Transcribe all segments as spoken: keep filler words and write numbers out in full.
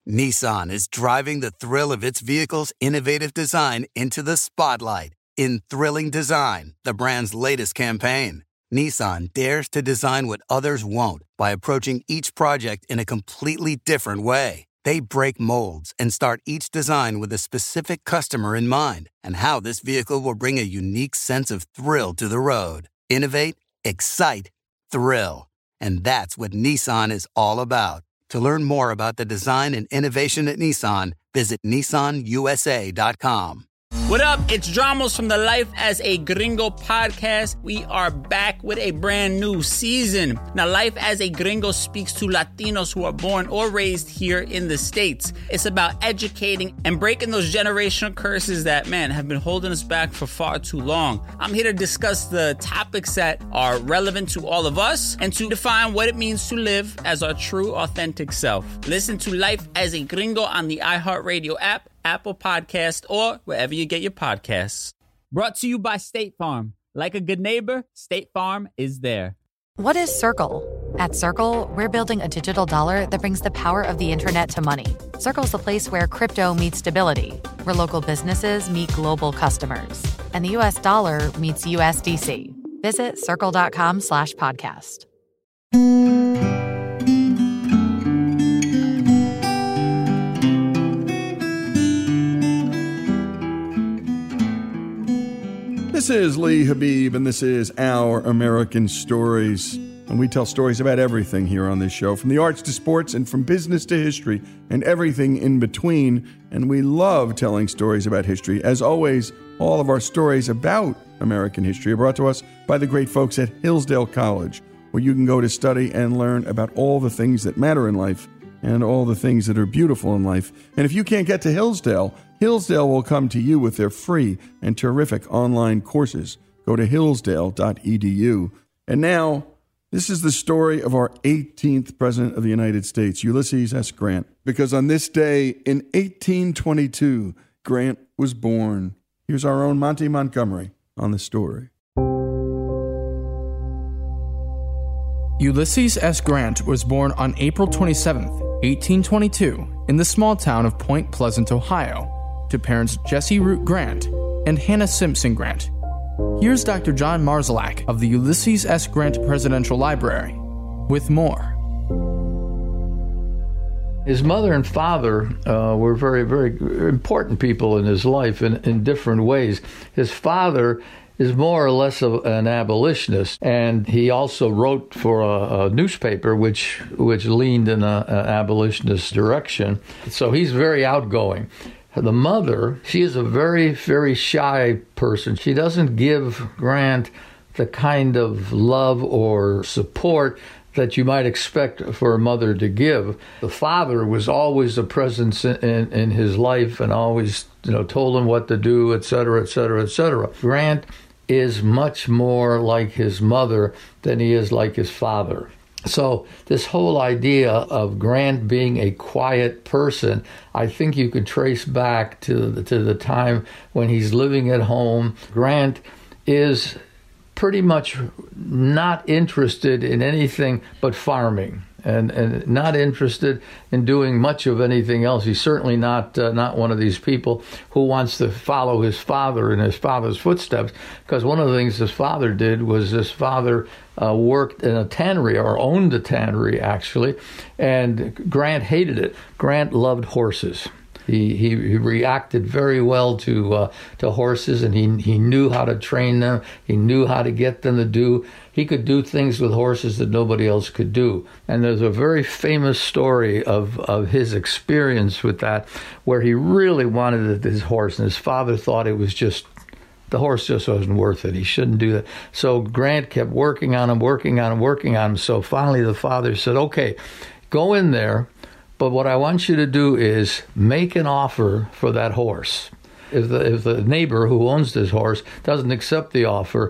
Nissan is driving the thrill of its vehicle's innovative design into the spotlight. In Thrilling Design, the brand's latest campaign, Nissan dares to design what others won't by approaching each project in a completely different way. They break molds and start each design with a specific customer in mind and how this vehicle will bring a unique sense of thrill to the road. Innovate, excite, thrill. And that's what Nissan is all about. To learn more about the design and innovation at Nissan, visit Nissan U S A dot com. What up? It's Dramos from the Life as a Gringo podcast. We are back with a brand new season. Now, Life as a Gringo speaks to Latinos who are born or raised here in the States. It's about educating and breaking those generational curses that, man, have been holding us back for far too long. I'm here to discuss the topics that are relevant to all of us and to define what it means to live as our true, authentic self. Listen to Life as a Gringo on the iHeartRadio app, Apple Podcast, or wherever you get your podcasts. Brought to you by State Farm. Like a good neighbor, State Farm is there. What is Circle? At Circle, we're building a digital dollar that brings the power of the internet to money. Circle's the place where crypto meets stability, where local businesses meet global customers, and the U S dollar meets U S D C. Visit circle.com slash podcast. This is Lee Habib, and this is Our American Stories. And we tell stories about everything here on this show, from the arts to sports and from business to history and everything in between. And we love telling stories about history. As always, all of our stories about American history are brought to us by the great folks at Hillsdale College, where you can go to study and learn about all the things that matter in life and all the things that are beautiful in life. And if you can't get to Hillsdale, Hillsdale will come to you with their free and terrific online courses. Go to hillsdale dot e d u. And now, this is the story of our eighteenth President of the United States, Ulysses S. Grant. Because on this day in eighteen twenty-two, Grant was born. Here's our own Monty Montgomery on the story. Ulysses S. Grant was born on April twenty-seventh, eighteen twenty-two, in the small town of Point Pleasant, Ohio, to parents Jesse Root Grant and Hannah Simpson Grant. Here's Doctor John Marszalek of the Ulysses S. Grant Presidential Library with more. His mother and father uh, were very, very important people in his life in, in different ways. His father is more or less of an abolitionist, and he also wrote for a, a newspaper which which leaned in an abolitionist direction. So he's very outgoing. The mother, she is a very, very shy person. She doesn't give Grant the kind of love or support that you might expect for a mother to give. The father was always a presence in, in, in his life and always, you know, told him what to do, et cetera, et cetera, et cetera. Grant is much more like his mother than he is like his father. So this whole idea of Grant being a quiet person, I think you could trace back to the, to the time when he's living at home. Grant is pretty much not interested in anything but farming, and, and not interested in doing much of anything else. He's certainly not uh, not one of these people who wants to follow his father in his father's footsteps, because one of the things his father did was his father uh, worked in a tannery, or owned a tannery, actually, and Grant hated it. Grant loved horses. He, he he reacted very well to uh, to horses, and he he knew how to train them. He knew how to get them to do. He could do things with horses that nobody else could do. And there's a very famous story of, of his experience with that, where he really wanted his horse, and his father thought it was just, the horse just wasn't worth it. He shouldn't do that. So Grant kept working on him, working on him, working on him. So finally the father said, okay, go in there, but what I want you to do is make an offer for that horse. If the, if the neighbor who owns this horse doesn't accept the offer,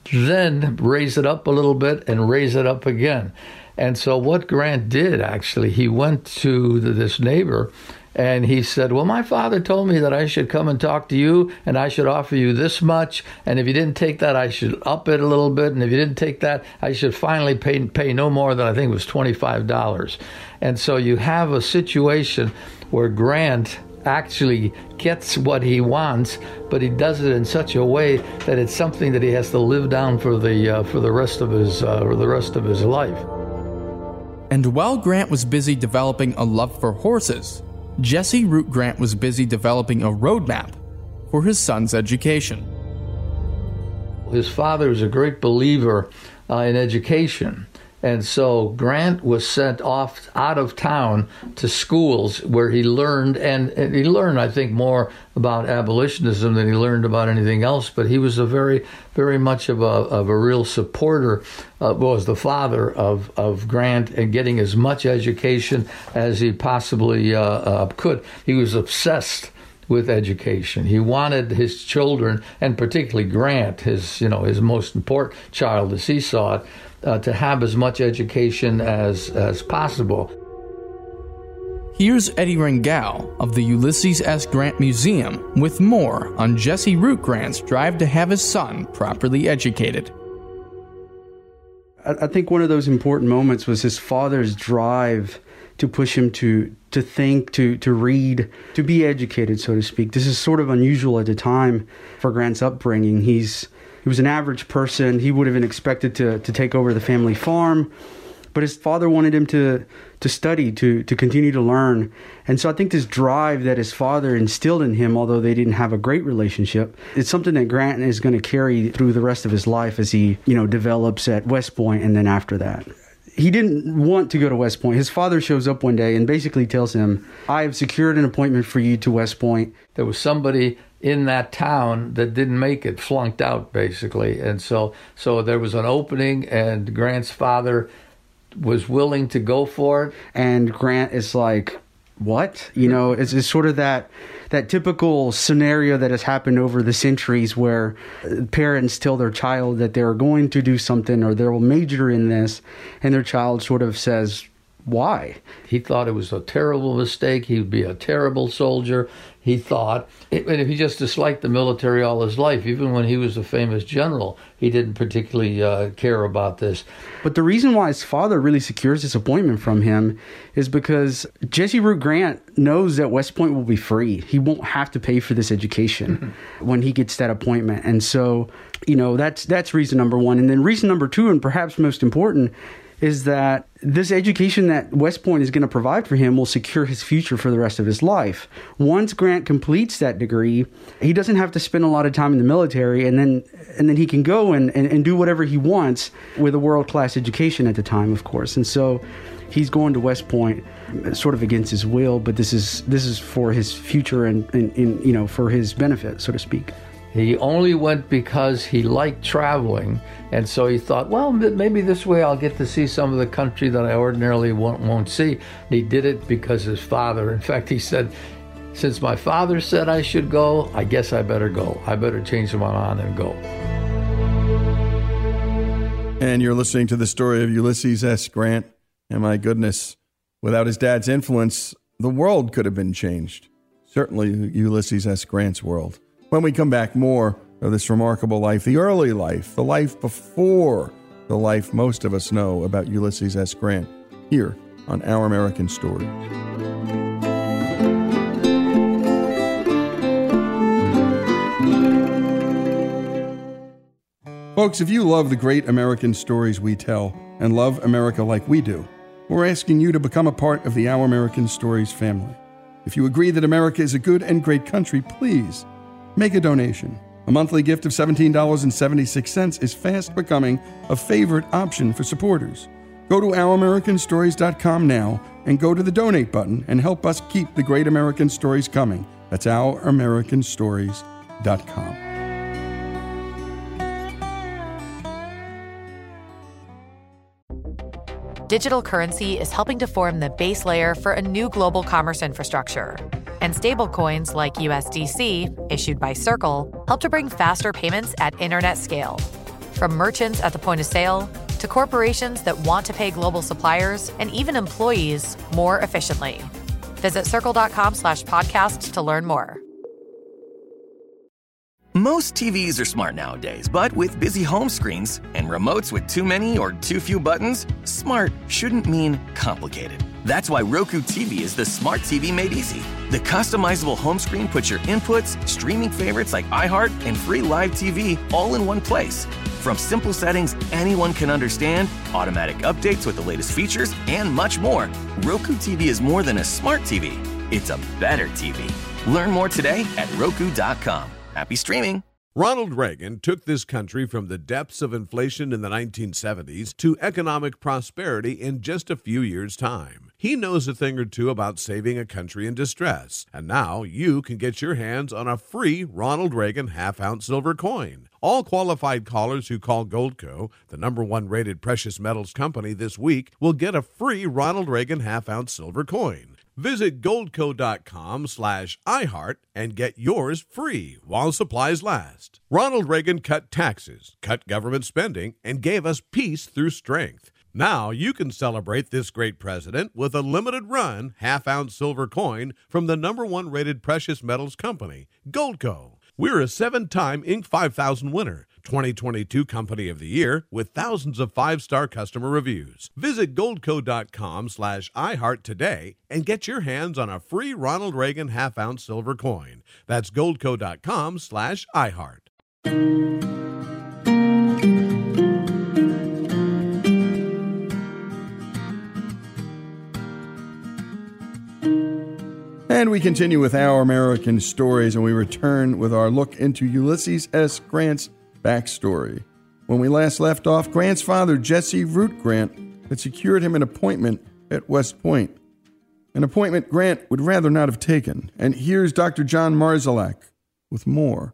then raise it up a little bit and raise it up again. And so what Grant did, actually, he went to the, this neighbor and he said, well, my father told me that I should come and talk to you and I should offer you this much. And if you didn't take that, I should up it a little bit. And if you didn't take that, I should finally pay, pay no more than I think it was twenty-five dollars. And so you have a situation where Grant actually gets what he wants, but he does it in such a way that it's something that he has to live down for the uh, for the rest of his uh, for the rest of his life. And while Grant was busy developing a love for horses, Jesse Root Grant was busy developing a roadmap for his son's education. His father was a great believer uh, in education. And so Grant was sent off out of town to schools where he learned, and, and he learned, I think, more about abolitionism than he learned about anything else. But he was a very, very much of a of a real supporter, uh, was the father of, of Grant, and getting as much education as he possibly uh, uh, could. He was obsessed with education. He wanted his children, and particularly Grant, his you know his most important child as he saw it, uh, to have as much education as as possible. Here's Eddie Rangel of the Ulysses S. Grant Museum with more on Jesse Root Grant's drive to have his son properly educated. I think one of those important moments was his father's drive to push him to to think, to to read, to be educated, so to speak. This is sort of unusual at the time for Grant's upbringing. He's he was an average person. He would have been expected to to take over the family farm, but his father wanted him to to study, to to continue to learn. And so I think this drive that his father instilled in him, although they didn't have a great relationship, it's something that Grant is going to carry through the rest of his life as he, you know, develops at West Point and then after that. He didn't want to go to West Point. His father shows up one day and basically tells him, I have secured an appointment for you to West Point. There was somebody in that town that didn't make it, flunked out, basically. And so so there was an opening, and Grant's father was willing to go for it. And Grant is like, what? You know, it's, it's sort of that that typical scenario that has happened over the centuries where parents tell their child that they're going to do something or they'll major in this, and their child sort of says, why? He thought it was a terrible mistake. He would be a terrible soldier. He thought, and if he just disliked the military all his life, even when he was a famous general, he didn't particularly uh, care about this. But the reason why his father really secures this appointment from him is because Jesse Root Grant knows that West Point will be free. He won't have to pay for this education when he gets that appointment. And so, you know, that's that's reason number one. And then reason number two, and perhaps most important, is that this education that West Point is going to provide for him will secure his future for the rest of his life. Once Grant completes that degree, he doesn't have to spend a lot of time in the military, and then and then he can go and, and, and do whatever he wants with a world-class education at the time, of course. And so he's going to West Point sort of against his will, but this is this is for his future and, and, and you know, for his benefit, so to speak. He only went because he liked traveling, and so he thought, well, maybe this way I'll get to see some of the country that I ordinarily won't, won't see. And he did it because his father, in fact, he said, since my father said I should go, I guess I better go. I better change my mind and go. And you're listening to the story of Ulysses S. Grant. And my goodness, without his dad's influence, the world could have been changed. Certainly Ulysses S. Grant's world. When we come back, more of this remarkable life, the early life, the life before the life most of us know about Ulysses S. Grant, here on Our American Story. Folks, if you love the great American stories we tell and love America like we do, we're asking you to become a part of the Our American Stories family. If you agree that America is a good and great country, please make a donation. A monthly gift of seventeen dollars and seventy-six cents is fast becoming a favorite option for supporters. Go to our american stories dot com now and go to the donate button and help us keep the great American stories coming. That's our american stories dot com. Digital currency is helping to form the base layer for a new global commerce infrastructure. And stablecoins like U S D C, issued by Circle, help to bring faster payments at internet scale. From merchants at the point of sale to corporations that want to pay global suppliers and even employees more efficiently. Visit circle.com slash podcast to learn more. Most T Vs are smart nowadays, but with busy home screens and remotes with too many or too few buttons, smart shouldn't mean complicated. That's why Roku T V is the smart T V made easy. The customizable home screen puts your inputs, streaming favorites like iHeart, and free live T V all in one place. From simple settings anyone can understand, automatic updates with the latest features, and much more, Roku T V is more than a smart T V. It's a better T V. Learn more today at Roku dot com. Happy streaming. Ronald Reagan took this country from the depths of inflation in the nineteen seventies to economic prosperity in just a few years' time. He knows a thing or two about saving a country in distress, and now you can get your hands on a free Ronald Reagan half-ounce silver coin. All qualified callers who call Goldco, the number one rated precious metals company this week, will get a free Ronald Reagan half-ounce silver coin. Visit goldco.com slash iHeart and get yours free while supplies last. Ronald Reagan cut taxes, cut government spending, and gave us peace through strength. Now you can celebrate this great president with a limited run half-ounce silver coin from the number one rated precious metals company, Goldco. We're a seven-time Inc five thousand winner, twenty twenty-two Company of the Year, with thousands of five-star customer reviews. Visit goldco.com slash iHeart today and get your hands on a free Ronald Reagan half-ounce silver coin. That's goldco.com slash iHeart. And we continue with Our American Stories, and we return with our look into Ulysses S. Grant's backstory. When we last left off, Grant's father, Jesse Root Grant, had secured him an appointment at West Point, an appointment Grant would rather not have taken. And here's Doctor John Marszalek with more.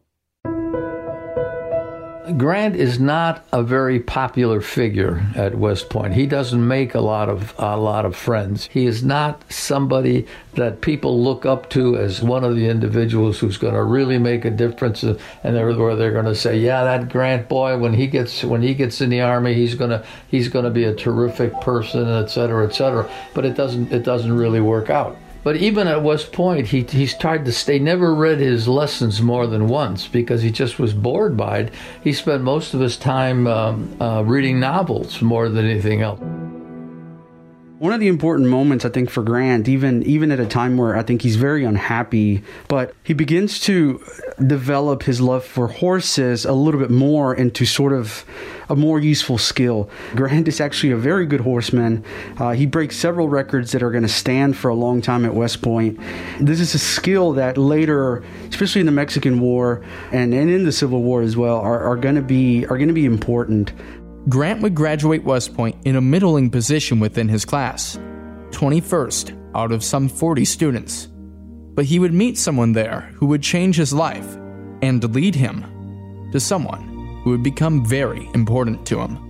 Grant is not a very popular figure at West Point. He doesn't make a lot of a lot of friends. He is not somebody that people look up to as one of the individuals who's going to really make a difference, and they're, where they're going to say, "Yeah, that Grant boy, when he gets when he gets in the Army, he's gonna he's going to be a terrific person, et cetera, et cetera." But it doesn't it doesn't really work out. But even at West Point, he he's tried to stay, never read his lessons more than once because he just was bored by it. He spent most of his time um, uh, reading novels more than anything else. One of the important moments, I think, for Grant, even even at a time where I think he's very unhappy, but he begins to develop his love for horses a little bit more into sort of a more useful skill. Grant is actually a very good horseman. Uh, he breaks several records that are going to stand for a long time at West Point. This is a skill that later, especially in the Mexican War and, and in the Civil War as well, are, are going to be are going to be important. Grant would graduate West Point in a middling position within his class, twenty-first out of some forty students. But he would meet someone there who would change his life and lead him to someone who would become very important to him.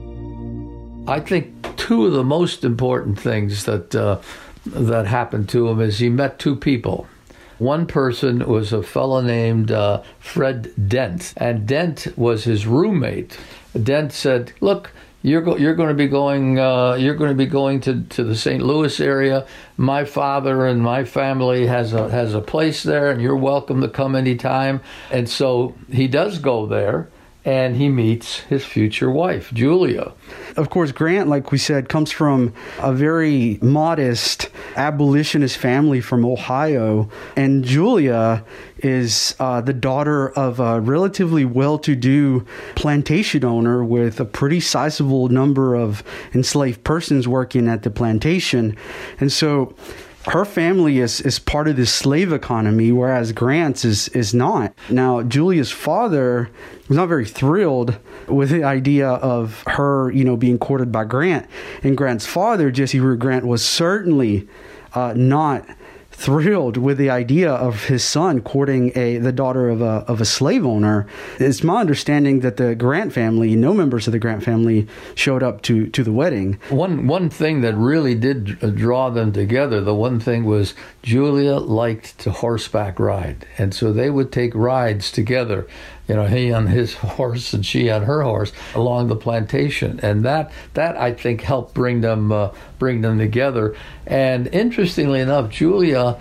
I think two of the most important things that uh, that happened to him is he met two people. One person was a fellow named uh, Fred Dent, and Dent was his roommate. Dent said, "Look, you're go- you're going to be going uh, you're going to be going to, to the Saint Louis area. My father and my family has a has a place there, and you're welcome to come anytime." And so he does go there, and he meets his future wife, Julia. Of course, Grant, like we said, comes from a very modest abolitionist family from Ohio, and Julia is uh, the daughter of a relatively well-to-do plantation owner with a pretty sizable number of enslaved persons working at the plantation. And so her family is, is part of this slave economy, whereas Grant's is, is not. Now, Julia's father was not very thrilled with the idea of her, you know, being courted by Grant. And Grant's father, Jesse Root Grant, was certainly uh, not thrilled with the idea of his son courting a the daughter of a of a slave owner. It's my understanding that the Grant family, no members of the Grant family, showed up to, to the wedding. One one thing that really did draw them together, the one thing was Julia liked to horseback ride, and so they would take rides together. You know, he on his horse and she on her horse along the plantation, and that that I think helped bring them uh, bring them together. And interestingly enough, Julia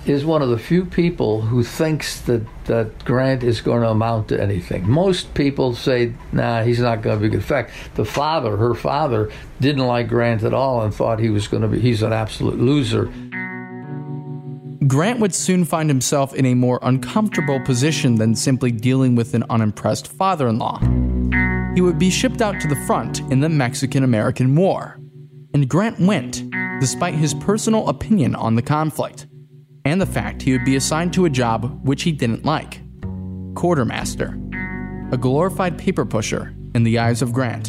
is one of the few people who thinks that, that Grant is going to amount to anything. Most people say, nah, he's not going to be good. In fact, the father, her father, didn't like Grant at all and thought he was going to be, he's an absolute loser. Grant would soon find himself in a more uncomfortable position than simply dealing with an unimpressed father-in-law. He would be shipped out to the front in the Mexican-American War. And Grant went, despite his personal opinion on the conflict, and the fact he would be assigned to a job which he didn't like. Quartermaster, a glorified paper pusher in the eyes of Grant.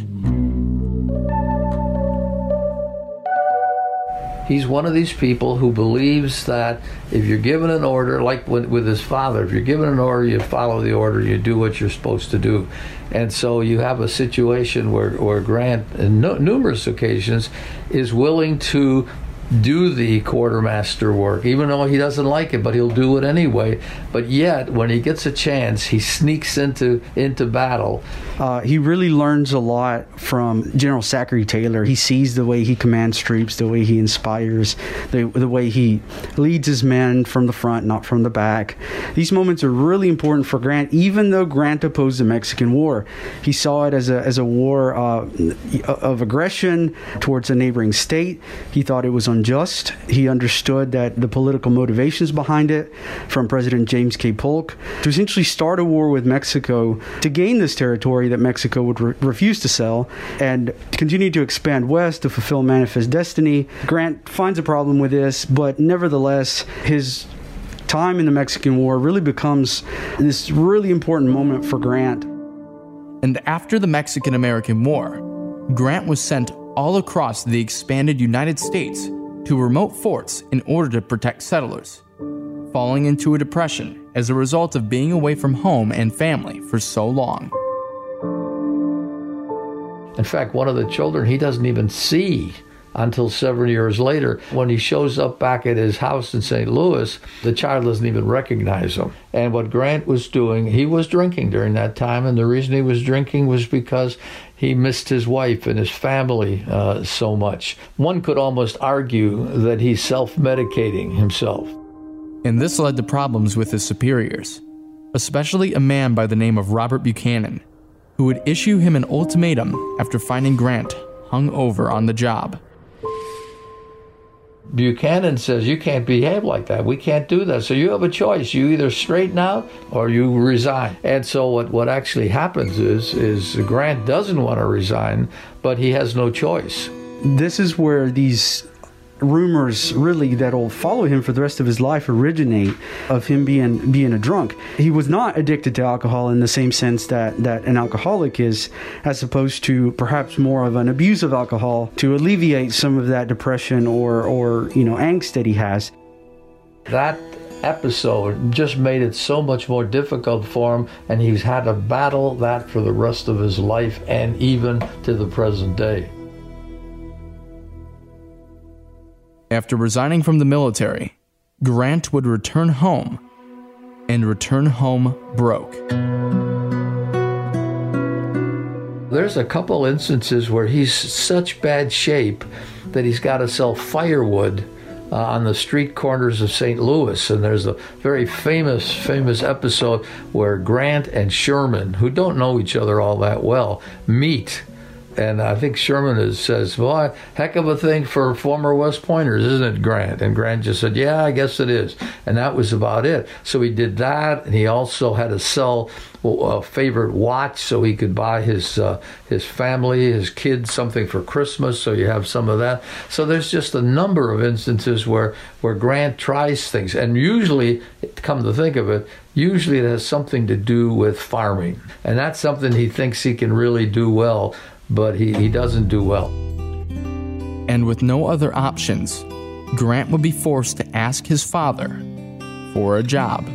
He's one of these people who believes that if you're given an order, like with, with his father, if you're given an order, you follow the order, you do what you're supposed to do. And so you have a situation where, where Grant, on no, numerous occasions, is willing to do the quartermaster work, even though he doesn't like it, but he'll do it anyway. But yet, when he gets a chance, he sneaks into into battle. Uh, he really learns a lot from General Zachary Taylor. He sees the way he commands troops, the way he inspires, the, the way he leads his men from the front, not from the back. These moments are really important for Grant, even though Grant opposed the Mexican War. He saw it as a, as a war uh, of aggression towards a neighboring state. He thought it was unjust. He understood that the political motivations behind it from President James K. Polk to essentially start a war with Mexico to gain this territory that Mexico would re- refuse to sell and continue to expand west to fulfill Manifest Destiny. Grant finds a problem with this, but nevertheless, his time in the Mexican War really becomes this really important moment for Grant. And after the Mexican-American War, Grant was sent all across the expanded United States to remote forts in order to protect settlers, falling into a depression as a result of being away from home and family for so long. In fact, one of the children he doesn't even see until several years later. When he shows up back at his house in Saint Louis, the child doesn't even recognize him. And what Grant was doing, he was drinking during that time, and the reason he was drinking was because he missed his wife and his family uh, so much. One could almost argue that he's self-medicating himself. And this led to problems with his superiors, especially a man by the name of Robert Buchanan, who would issue him an ultimatum after finding Grant hung over on the job. Buchanan says, you can't behave like that. We can't do that. So you have a choice. You either straighten out or you resign. And so what, what actually happens is, is Grant doesn't want to resign, but he has no choice. This is where these rumors really that'll follow him for the rest of his life originate, of him being being a drunk. He was not addicted to alcohol in the same sense that that an alcoholic is, as opposed to perhaps more of an abuse of alcohol to alleviate some of that depression or or you know angst that he has. That episode just made it so much more difficult for him, and he's had to battle that for the rest of his life and even to the present day. After resigning from the military, Grant would return home, and return home broke. There's a couple instances where he's such bad shape that he's got to sell firewood uh, on the street corners of Saint Louis. And there's a very famous, famous episode where Grant and Sherman, who don't know each other all that well, meet. And I think Sherman is, says, well, heck of a thing for former West Pointers, isn't it, Grant? And Grant just said, yeah, I guess it is. And that was about it. So he did that, and he also had to sell a favorite watch so he could buy his uh, his family, his kids, something for Christmas, so you have some of that. So there's just a number of instances where, where Grant tries things. And usually, come to think of it, usually it has something to do with farming. And that's something he thinks he can really do well. But he, he doesn't do well. And with no other options, Grant would be forced to ask his father for a job.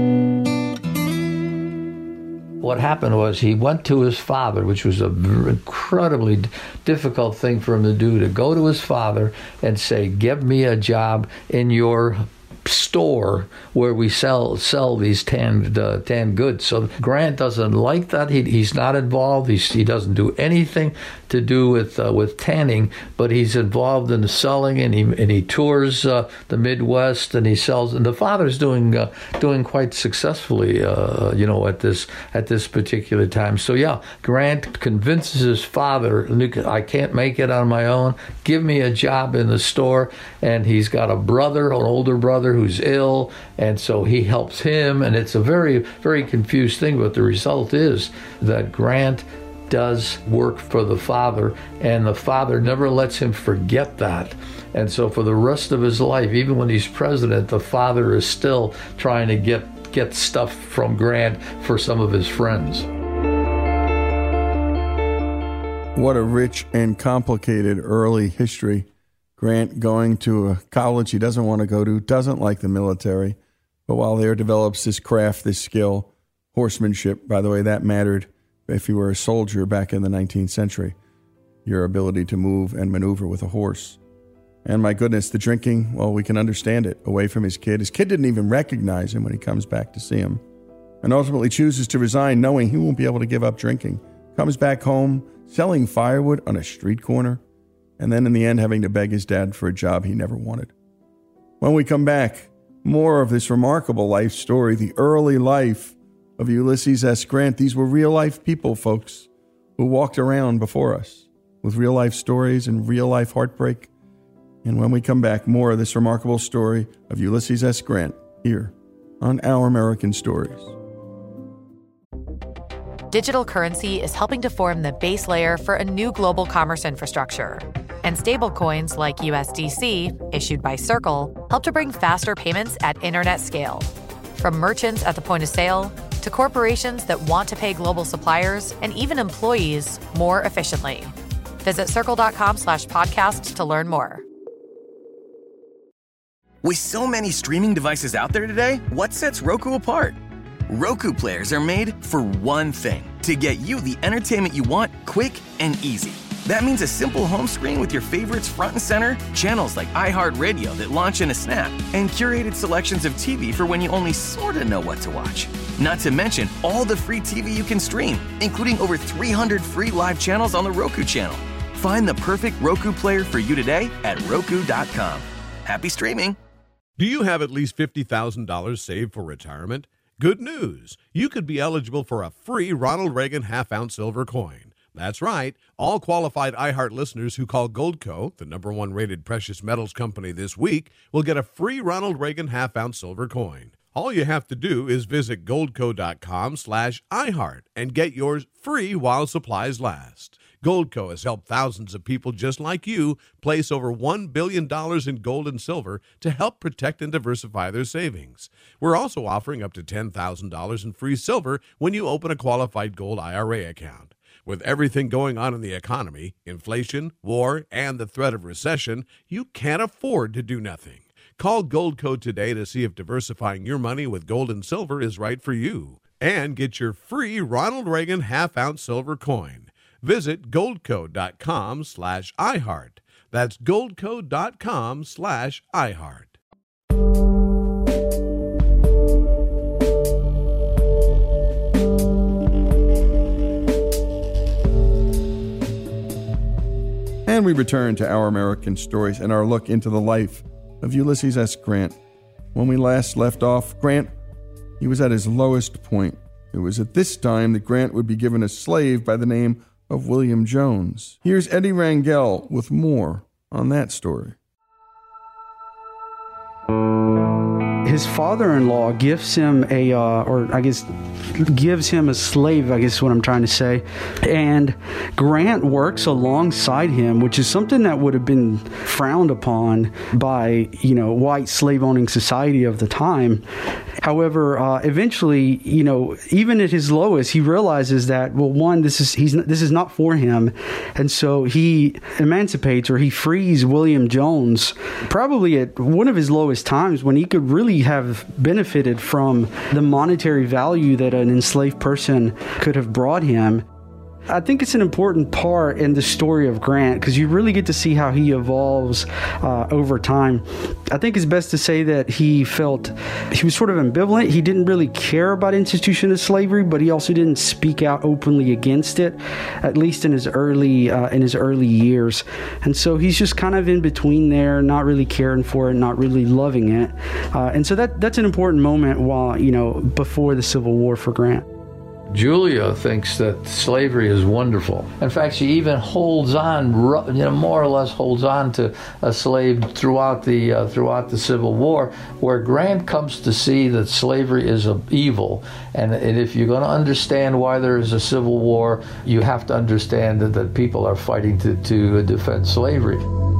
What happened was he went to his father, which was an incredibly difficult thing for him to do, to go to his father and say, give me a job in your store where we sell sell these tanned uh, tanned goods. So Grant doesn't like that. He, he's not involved. He's, he doesn't do anything to do with uh, with tanning, but he's involved in the selling, and he and he tours uh, the Midwest, and he sells. And the father's doing uh, doing quite successfully, uh, you know, at this at this particular time. So yeah, Grant convinces his father, I can't make it on my own. Give me a job in the store. And he's got a brother, an older brother, who's ill, and so he helps him. And it's a very, very confused thing, but the result is that Grant does work for the father, and the father never lets him forget that. And so for the rest of his life, even when he's president, the father is still trying to get, get stuff from Grant for some of his friends. What a rich and complicated early history. Grant going to a college he doesn't want to go to, doesn't like the military, but while there develops this craft, this skill, horsemanship. By the way, that mattered if you were a soldier back in the nineteenth century, your ability to move and maneuver with a horse. And my goodness, the drinking, well, we can understand it, away from his kid. His kid didn't even recognize him when he comes back to see him, and ultimately chooses to resign knowing he won't be able to give up drinking. Comes back home, selling firewood on a street corner, and then in the end having to beg his dad for a job he never wanted. When we come back, more of this remarkable life story, the early life of Ulysses S. Grant. These were real-life people, folks, who walked around before us with real-life stories and real-life heartbreak. And when we come back, more of this remarkable story of Ulysses S. Grant here on Our American Stories. Digital currency is helping to form the base layer for a new global commerce infrastructure. And stablecoins like U S D C, issued by Circle, help to bring faster payments at internet scale. From merchants at the point of sale to corporations that want to pay global suppliers and even employees more efficiently. Visit circle.com slash podcast to learn more. With so many streaming devices out there today, what sets Roku apart? Roku players are made for one thing, to get you the entertainment you want quick and easy. That means a simple home screen with your favorites front and center, channels like iHeartRadio that launch in a snap, and curated selections of T V for when you only sort of know what to watch. Not to mention all the free T V you can stream, including over three hundred free live channels on the Roku channel. Find the perfect Roku player for you today at Roku dot com. Happy streaming! Do you have at least fifty thousand dollars saved for retirement? Good news! You could be eligible for a free Ronald Reagan half-ounce silver coin. That's right. All qualified iHeart listeners who call Goldco, the number one rated precious metals company this week, will get a free Ronald Reagan half-ounce silver coin. All you have to do is visit goldco.com slash iHeart and get yours free while supplies last. Goldco has helped thousands of people just like you place over one billion dollars in gold and silver to help protect and diversify their savings. We're also offering up to ten thousand dollars in free silver when you open a qualified gold I R A account. With everything going on in the economy, inflation, war, and the threat of recession, you can't afford to do nothing. Call Goldco today to see if diversifying your money with gold and silver is right for you. And get your free Ronald Reagan half-ounce silver coin. Visit goldco.com slash iHeart. That's goldco.com slash iHeart. And we return to Our American Stories and our look into the life of Ulysses S. Grant. When we last left off, Grant, he was at his lowest point. It was at this time that Grant would be given a slave by the name of William Jones. Here's Eddie Rangel with more on that story. His father-in-law gives him a, uh, or I guess gives him a slave, I guess is what I'm trying to say. And Grant works alongside him, which is something that would have been frowned upon by, you know, white slave-owning society of the time. However, uh, eventually, you know, even at his lowest, he realizes that, well, one, this is he's this is not for him, and so he emancipates or he frees William Jones, probably at one of his lowest times when he could really have benefited from the monetary value that an enslaved person could have brought him. I think it's an important part in the story of Grant because you really get to see how he evolves uh, over time. I think it's best to say that he felt he was sort of ambivalent. He didn't really care about institution of slavery, but he also didn't speak out openly against it, at least in his early uh, in his early years. And so he's just kind of in between there, not really caring for it, not really loving it. Uh, and so that that's an important moment while, you know, before the Civil War for Grant. Julia thinks that slavery is wonderful. In fact, she even holds on, you know, more or less holds on to a slave throughout the uh, throughout the Civil War, where Grant comes to see that slavery is an evil. And, and if you're going to understand why there is a Civil War, you have to understand that, that people are fighting to, to defend slavery.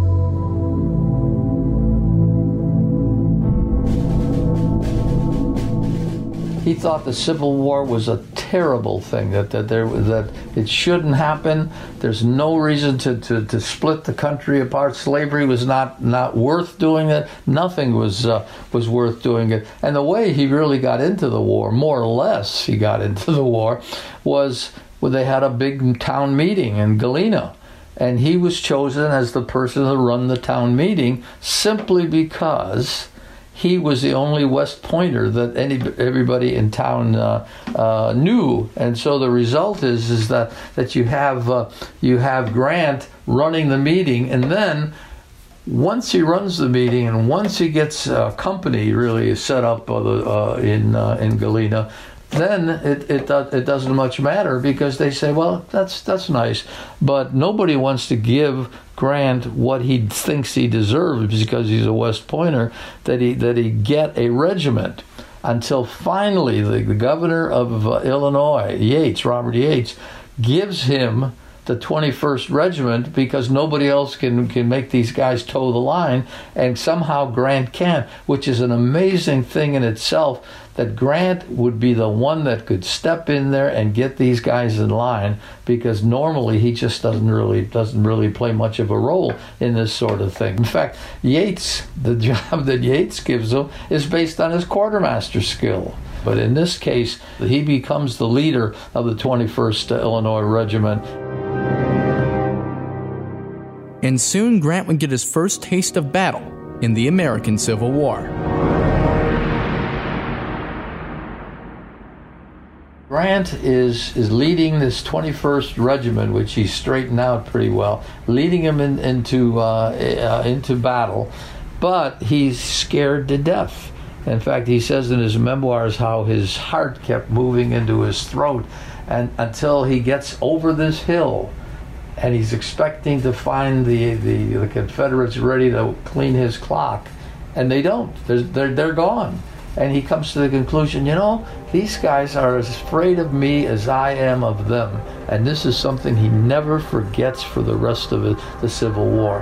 He thought the Civil War was a terrible thing, that that there that it shouldn't happen. There's no reason to, to, to split the country apart. Slavery was not, not worth doing it. Nothing was uh, was worth doing it. And the way he really got into the war, more or less he got into the war, was when they had a big town meeting in Galena. And he was chosen as the person to run the town meeting simply because he was the only West Pointer that any everybody in town uh, uh, knew, and so the result is is that that you have uh, you have Grant running the meeting, and then once he runs the meeting and once he gets a company really set up uh, uh, in uh, in Galena, then it it, uh, it doesn't much matter because they say, well, that's that's nice, but nobody wants to give Grant what he thinks he deserves because he's a West Pointer, that he that he get a regiment, until finally the, the governor of uh, Illinois, Yates, Robert Yates, gives him the twenty-first Regiment because nobody else can, can make these guys toe the line, and somehow Grant can, which is an amazing thing in itself, that Grant would be the one that could step in there and get these guys in line, because normally he just doesn't really doesn't really play much of a role in this sort of thing. In fact, Yates, the job that Yates gives him is based on his quartermaster skill. But in this case, he becomes the leader of the twenty-first Illinois Regiment. And soon Grant would get his first taste of battle in the American Civil War. Grant is is leading this twenty-first Regiment, which he's straightened out pretty well, leading him in, into uh, uh, into battle, but he's scared to death. In fact, he says in his memoirs how his heart kept moving into his throat, and until he gets over this hill, and he's expecting to find the the, the Confederates ready to clean his clock, and they don't. They're, they're they're gone. And he comes to the conclusion, you know, these guys are as afraid of me as I am of them. And this is something he never forgets for the rest of it, the Civil War.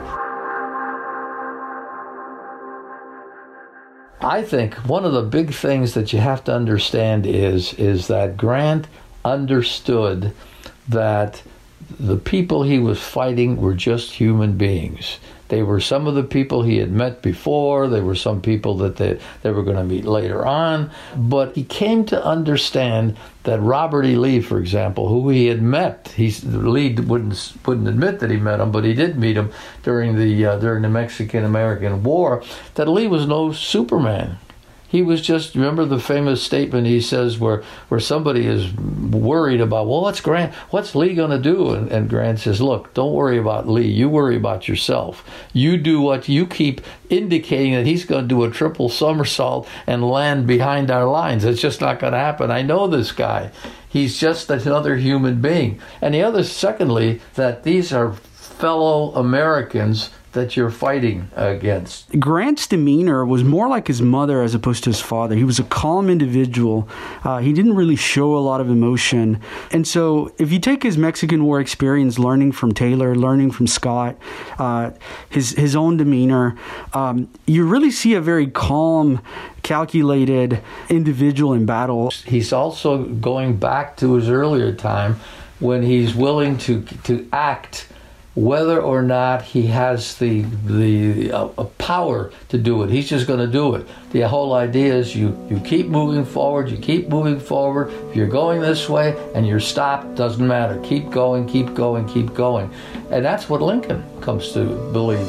I think one of the big things that you have to understand is, is that Grant understood that the people he was fighting were just human beings. They were some of the people he had met before. They were some people that they, they were going to meet later on. But he came to understand that Robert E. Lee, for example, who he had met, he's, Lee wouldn't wouldn't admit that he met him, but he did meet him during the uh, during the Mexican-American War, that Lee was no Superman. He was just, remember the famous statement he says where, where somebody is worried about, well, what's Grant, what's Lee going to do? And, and Grant says, look, don't worry about Lee. You worry about yourself. You do what you keep indicating that he's going to do a triple somersault and land behind our lines. It's just not going to happen. I know this guy. He's just another human being. And the other, secondly, that these are fellow Americans that you're fighting against. Grant's demeanor was more like his mother as opposed to his father. He was a calm individual. Uh, he didn't really show a lot of emotion. And so if you take his Mexican War experience, learning from Taylor, learning from Scott, uh, his, his own demeanor, um, you really see a very calm, calculated individual in battle. He's also going back to his earlier time when he's willing to to act whether or not he has the the uh, power to do it. He's just going to do it. The whole idea is you, you keep moving forward, you keep moving forward. If you're going this way and you're stopped, doesn't matter. Keep going, keep going, keep going. And that's what Lincoln comes to believe.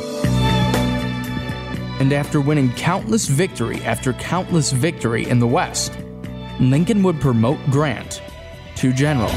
And after winning countless victory after countless victory in the West, Lincoln would promote Grant to general.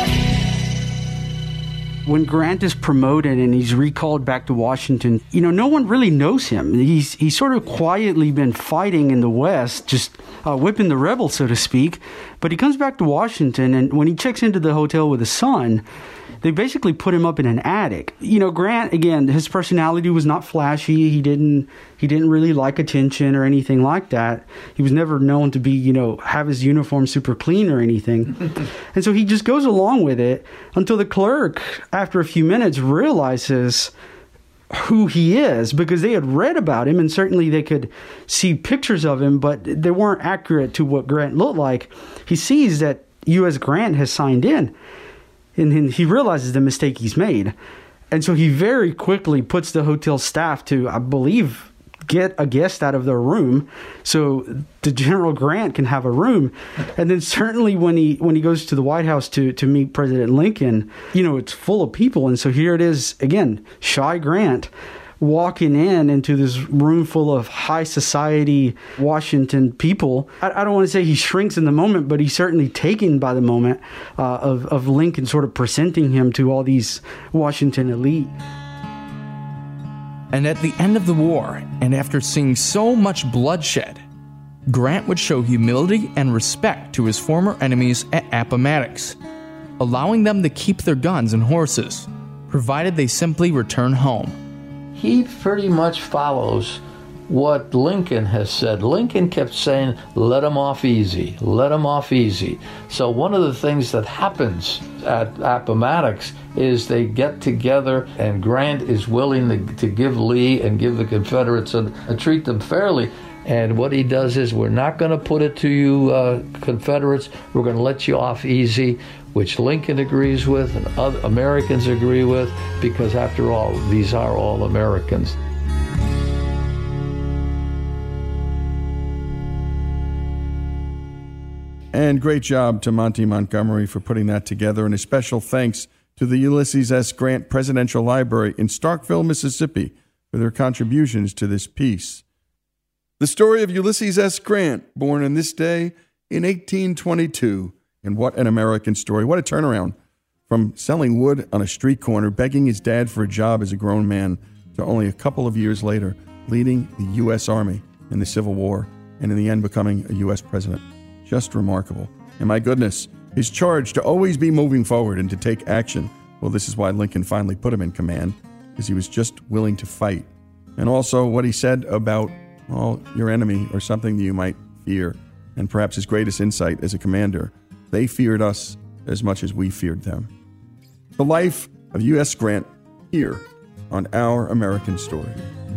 When Grant is promoted and he's recalled back to Washington, you know, no one really knows him. He's he's sort of quietly been fighting in the West, just uh, whipping the rebels, so to speak. But he comes back to Washington, and when he checks into the hotel with his son, they basically put him up in an attic. You know, Grant, again, his personality was not flashy. He didn't he didn't really like attention or anything like that. He was never known to be, you know, have his uniform super clean or anything. And so he just goes along with it until the clerk, after a few minutes, realizes who he is, because they had read about him and certainly they could see pictures of him, but they weren't accurate to what Grant looked like. He sees that U S Grant has signed in. And he realizes the mistake he's made. And so he very quickly puts the hotel staff to, I believe, get a guest out of their room so the General Grant can have a room. And then certainly when he when he goes to the White House to, to meet President Lincoln, you know, it's full of people. And so here it is, again, shy Grant walking in into this room full of high society Washington people. I, I don't want to say he shrinks in the moment, but he's certainly taken by the moment uh, of, of Lincoln sort of presenting him to all these Washington elite. And at the end of the war, and after seeing so much bloodshed, Grant would show humility and respect to his former enemies at Appomattox, allowing them to keep their guns and horses, provided they simply return home. He pretty much follows what Lincoln has said. Lincoln kept saying, let them off easy, let them off easy. So one of the things that happens at Appomattox is they get together and Grant is willing to, to give Lee and give the Confederates and, and treat them fairly. And what he does is, we're not going to put it to you, uh, Confederates, we're going to let you off easy, which Lincoln agrees with and other Americans agree with, because after all, these are all Americans. And great job to Monty Montgomery for putting that together, and a special thanks to the Ulysses S. Grant Presidential Library in Starkville, Mississippi, for their contributions to this piece. The story of Ulysses S. Grant, born on this day in eighteen twenty-two. And what an American story. What a turnaround from selling wood on a street corner, begging his dad for a job as a grown man, to only a couple of years later leading the U S Army in the Civil War, and in the end becoming a U S president. Just remarkable. And my goodness, his charge to always be moving forward and to take action. Well, this is why Lincoln finally put him in command, because he was just willing to fight. And also what he said about, well, your enemy or something that you might fear, and perhaps his greatest insight as a commander: they feared us as much as we feared them. The life of U S Grant, here on Our American Story.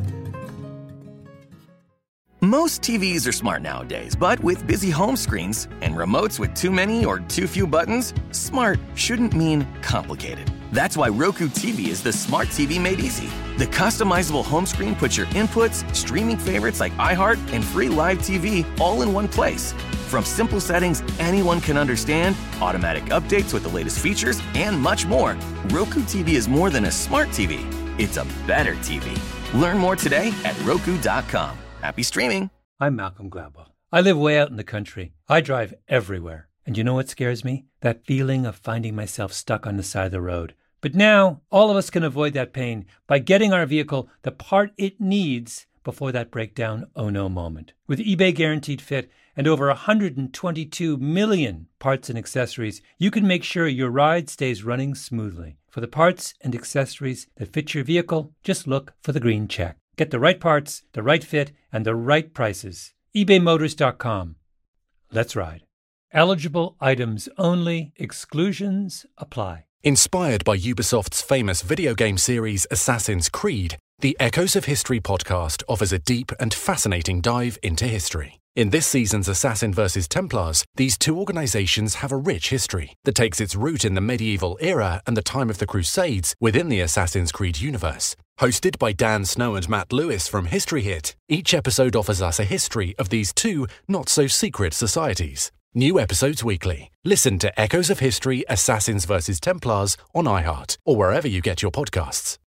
Most T Vs are smart nowadays, but with busy home screens and remotes with too many or too few buttons, smart shouldn't mean complicated. That's why Roku T V is the smart T V made easy. The customizable home screen puts your inputs, streaming favorites like iHeart, and free live T V all in one place. From simple settings anyone can understand, automatic updates with the latest features, and much more, Roku T V is more than a smart T V. It's a better T V. Learn more today at Roku dot com. Happy streaming. I'm Malcolm Gladwell. I live way out in the country. I drive everywhere. And you know what scares me? That feeling of finding myself stuck on the side of the road. But now, all of us can avoid that pain by getting our vehicle the part it needs before that breakdown oh no moment. With eBay Guaranteed Fit and over one hundred twenty-two million parts and accessories, you can make sure your ride stays running smoothly. For the parts and accessories that fit your vehicle, just look for the green check. Get the right parts, the right fit, and the right prices. ebay motors dot com. Let's ride. Eligible items only. Exclusions apply. Inspired by Ubisoft's famous video game series Assassin's Creed, The Echoes of History podcast offers a deep and fascinating dive into history. In this season's Assassin versus Templars, these two organizations have a rich history that takes its root in the medieval era and the time of the Crusades within the Assassin's Creed universe. Hosted by Dan Snow and Matt Lewis from History Hit, each episode offers us a history of these two not-so-secret societies. New episodes weekly. Listen to Echoes of History Assassins versus Templars on iHeart or wherever you get your podcasts.